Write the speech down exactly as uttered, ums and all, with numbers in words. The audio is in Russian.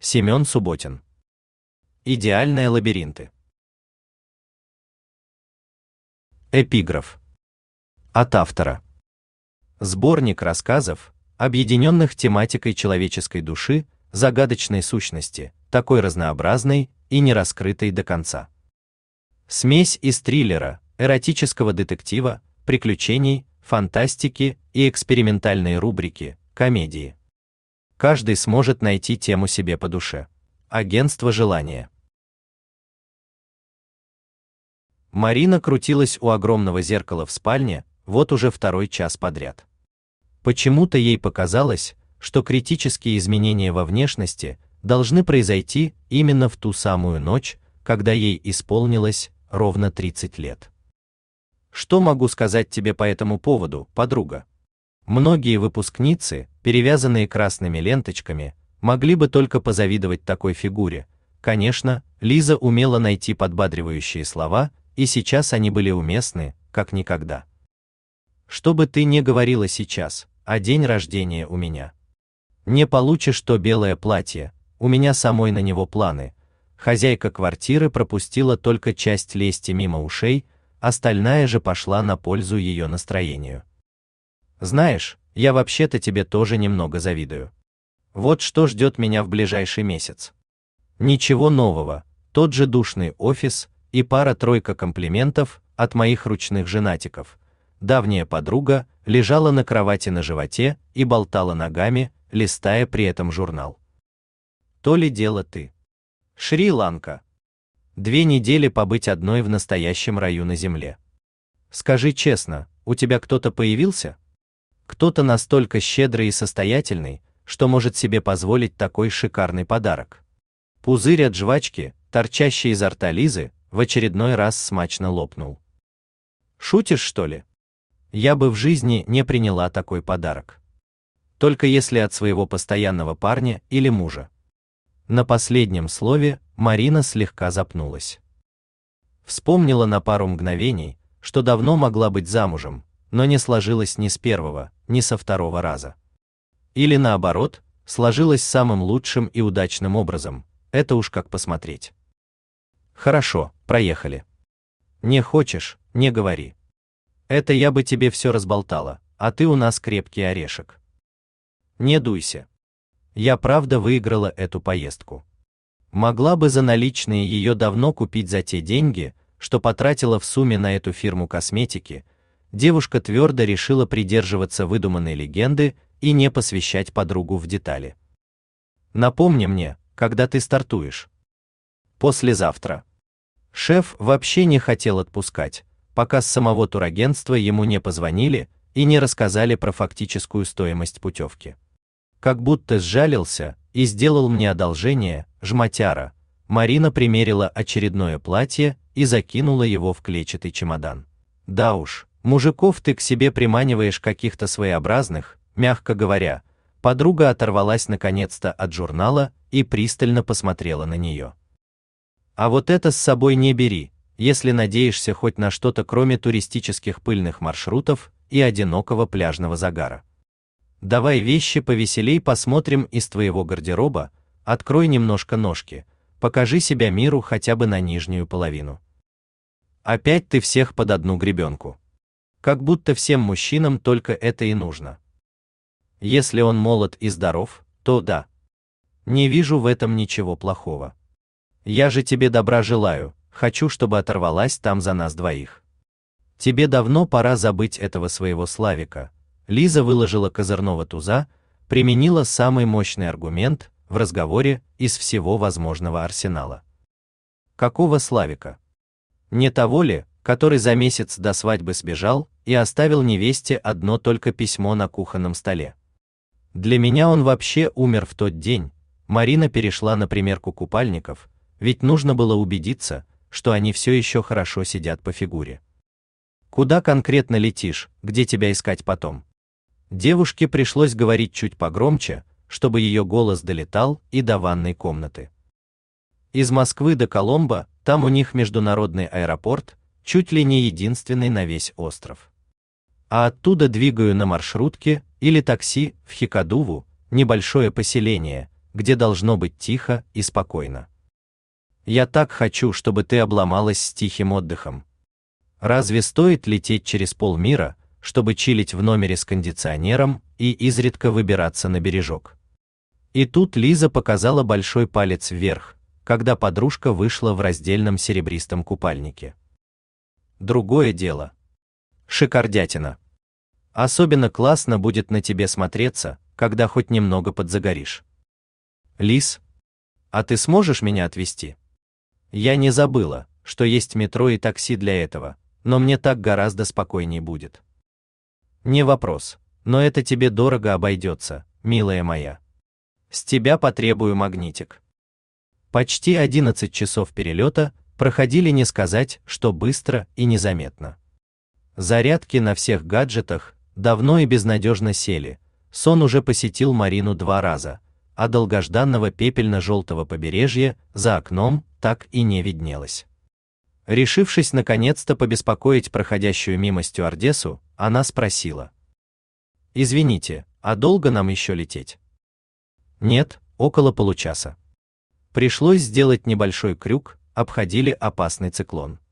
Семен Субботин. Идеальные лабиринты. Эпиграф. От автора. Сборник рассказов, объединенных тематикой человеческой души, загадочной сущности, такой разнообразной и не раскрытой до конца. Смесь из триллера, эротического детектива, приключений, фантастики и экспериментальной рубрики «Комедии». Каждый сможет найти тему себе по душе. Агентство желания. Марина крутилась у огромного зеркала в спальне, вот уже второй час подряд. Почему-то ей показалось, что критические изменения во внешности должны произойти именно в ту самую ночь, когда ей исполнилось ровно тридцать лет. Что могу сказать тебе по этому поводу, подруга? Многие выпускницы, перевязанные красными ленточками, могли бы только позавидовать такой фигуре. Конечно, Лиза умела найти подбадривающие слова, и сейчас они были уместны, как никогда. Что бы ты ни говорила сейчас, а день рождения у меня. Не получишь то белое платье, у меня самой на него планы. Хозяйка квартиры пропустила только часть лести мимо ушей, остальная же пошла на пользу ее настроению. Знаешь, я вообще-то тебе тоже немного завидую. Вот что ждет меня в ближайший месяц. Ничего нового, тот же душный офис и пара-тройка комплиментов от моих ручных женатиков. Давняя подруга лежала на кровати на животе и болтала ногами, листая при этом журнал. То ли дело ты. Шри-Ланка. Две недели побыть одной в настоящем раю на земле. Скажи честно, у тебя кто-то появился? Кто-то настолько щедрый и состоятельный, что может себе позволить такой шикарный подарок. Пузырь от жвачки, торчащий изо рта Лизы, в очередной раз смачно лопнул. Шутишь, что ли? Я бы в жизни не приняла такой подарок. Только если от своего постоянного парня или мужа. На последнем слове Марина слегка запнулась. Вспомнила на пару мгновений, что давно могла быть замужем, но не сложилось ни с первого, ни со второго раза. Или наоборот, сложилось самым лучшим и удачным образом, это уж как посмотреть. Хорошо, проехали. Не хочешь, не говори. Это я бы тебе все разболтала, а ты у нас крепкий орешек. Не дуйся. Я правда выиграла эту поездку. Могла бы за наличные ее давно купить за те деньги, что потратила в сумме на эту фирму косметики. Девушка твердо решила придерживаться выдуманной легенды и не посвящать подругу в детали. Напомни мне, когда ты стартуешь. Послезавтра. Шеф вообще не хотел отпускать, пока с самого турагентства ему не позвонили и не рассказали про фактическую стоимость путевки. Как будто сжалился и сделал мне одолжение, жмотяра. Марина примерила очередное платье и закинула его в клетчатый чемодан. Да уж, мужиков ты к себе приманиваешь каких-то своеобразных, мягко говоря. Подруга оторвалась наконец-то от журнала и пристально посмотрела на нее. А вот это с собой не бери, если надеешься хоть на что-то кроме туристических пыльных маршрутов и одинокого пляжного загара. Давай вещи повеселей посмотрим из твоего гардероба, открой немножко ножки, покажи себя миру хотя бы на нижнюю половину. Опять ты всех под одну гребенку. Как будто всем мужчинам только это и нужно. Если он молод и здоров, то да. Не вижу в этом ничего плохого. Я же тебе добра желаю, хочу, чтобы оторвалась там за нас двоих. Тебе давно пора забыть этого своего Славика. Лиза выложила козырного туза, применила самый мощный аргумент в разговоре из всего возможного арсенала. Какого Славика? Не того ли, который за месяц до свадьбы сбежал и оставил невесте одно только письмо на кухонном столе? Для меня он вообще умер в тот день. Марина перешла на примерку купальников, ведь нужно было убедиться, что они все еще хорошо сидят по фигуре. Куда конкретно летишь, где тебя искать потом? Девушке пришлось говорить чуть погромче, чтобы ее голос долетал и до ванной комнаты. Из Москвы до Коломбо, там у них международный аэропорт, чуть ли не единственный на весь остров. А оттуда двигаю на маршрутке или такси в Хикадуву, небольшое поселение, где должно быть тихо и спокойно. Я так хочу, чтобы ты обломалась с тихим отдыхом. Разве стоит лететь через полмира, чтобы чилить в номере с кондиционером и изредка выбираться на бережок? И тут Лиза показала большой палец вверх, когда подружка вышла в раздельном серебристом купальнике. Другое дело. Шикардятина. Особенно классно будет на тебе смотреться, когда хоть немного подзагоришь. Лиз, а ты сможешь меня отвезти? Я не забыла, что есть метро и такси для этого, но мне так гораздо спокойней будет. Не вопрос, но это тебе дорого обойдется, милая моя. С тебя потребую магнитик. Почти одиннадцать часов перелета проходили не сказать, что быстро и незаметно. Зарядки на всех гаджетах давно и безнадежно сели, сон уже посетил Марину два раза, а долгожданного пепельно-желтого побережья за окном так и не виднелось. Решившись наконец-то побеспокоить проходящую мимо стюардессу, она спросила: «Извините, а долго нам еще лететь?» «Нет, около получаса». Пришлось сделать небольшой крюк, обходили опасный циклон.